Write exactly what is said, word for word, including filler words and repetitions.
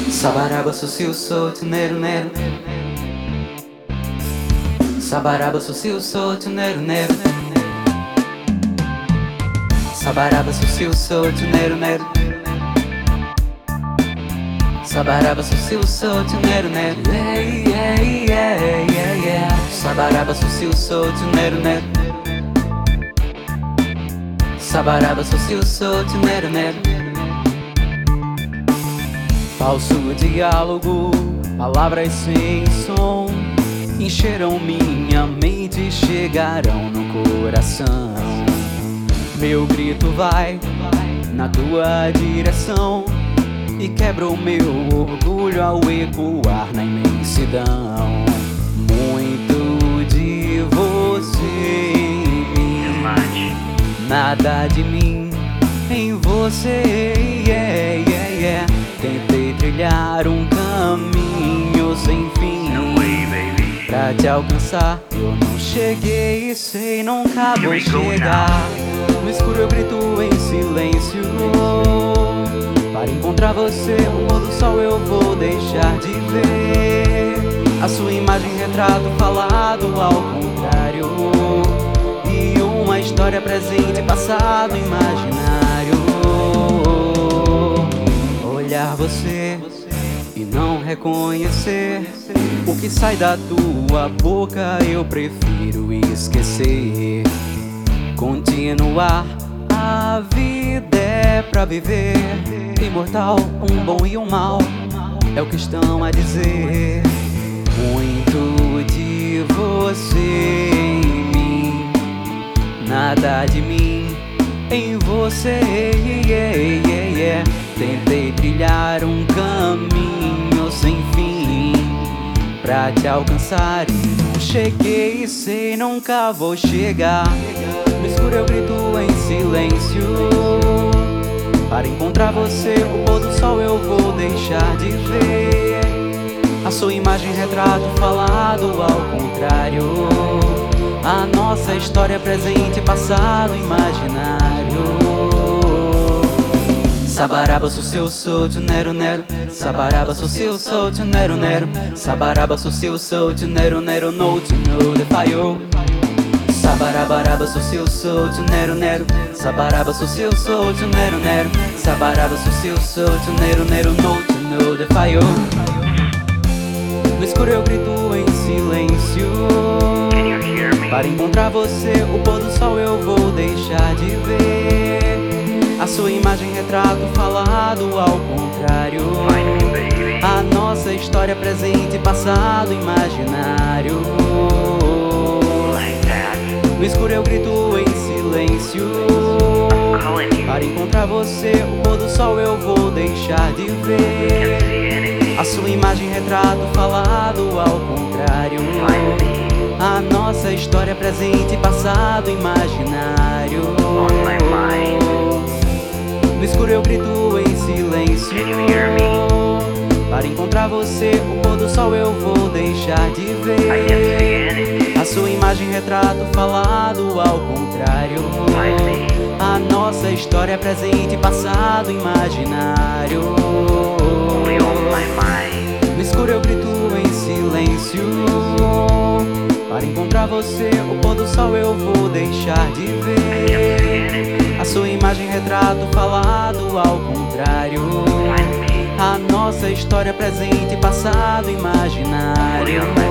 Sabaraba, sucio, solto, nero, nero. Sabaraba, sucio, solto, nero, nero. Sabaraba, sucio, solto, nero, nero. Sabaraba, sucio, solto, nero, nero. Yeah, yeah, yeah, yeah, yeah. Sabaraba, sucio, solto, nero, nero. Sabaraba, sucio, solto, nero, nero. Falso diálogo, palavras sem som, encheram minha mente e chegarão no coração. Meu grito vai na tua direção e quebra o meu orgulho ao ecoar na imensidão. Muito de você em mim, nada de mim em você. Yeah, yeah, yeah. Tentei trilhar um caminho sem fim pra te alcançar, eu não cheguei e sei nunca vou chegar. No escuro eu grito em silêncio, para encontrar você o pôr do sol eu vou deixar de ver. A sua imagem retrato falado ao contrário, e uma história presente, passado, imaginário. Olhar você e não reconhecer o que sai da tua boca, eu prefiro esquecer. Continuar, a vida é pra viver. Imortal, um bom e um mal, é o que estão a dizer. Muito de você em mim, nada de mim em você. Yeah, yeah, yeah. Tentei trilhar um caminho sem fim pra te alcançar e não cheguei e sei nunca vou chegar. No escuro eu grito em silêncio, para encontrar você o pôr do sol eu vou deixar de ver. A sua imagem retrato falado ao contrário, a nossa história presente, passado, imaginário. Sabaraba, sucio, solto, nero, nero. Sabaraba, sucio, solto, nero, nero. Sabaraba, sucio, solto, nero, nero. No to know the fire. Sabarabaraba, sucio, solto, nero, nero. Sabaraba, sucio, solto, nero, nero. Sabaraba, sucio, solto, nero, nero. No to know the fire. No escuro eu grito em silêncio, para encontrar você o pôr do sol eu vou deixar de ver. A sua imagem retrato falado ao contrário, a nossa história presente, passado, imaginário. No escuro eu grito em silêncio, para encontrar você o pôr do sol eu vou deixar de ver. A sua imagem retrato falado ao contrário, a nossa história presente, passado, imaginário. No escuro eu grito em silêncio, para encontrar você o pôr do sol eu vou deixar de ver. A sua imagem retrato falado ao contrário, a nossa história presente, passado, imaginário. No escuro eu grito em silêncio, para encontrar você o pôr do sol eu vou deixar de ver. A sua imagem retrato falado ao contrário, a nossa história presente, passado, imaginário.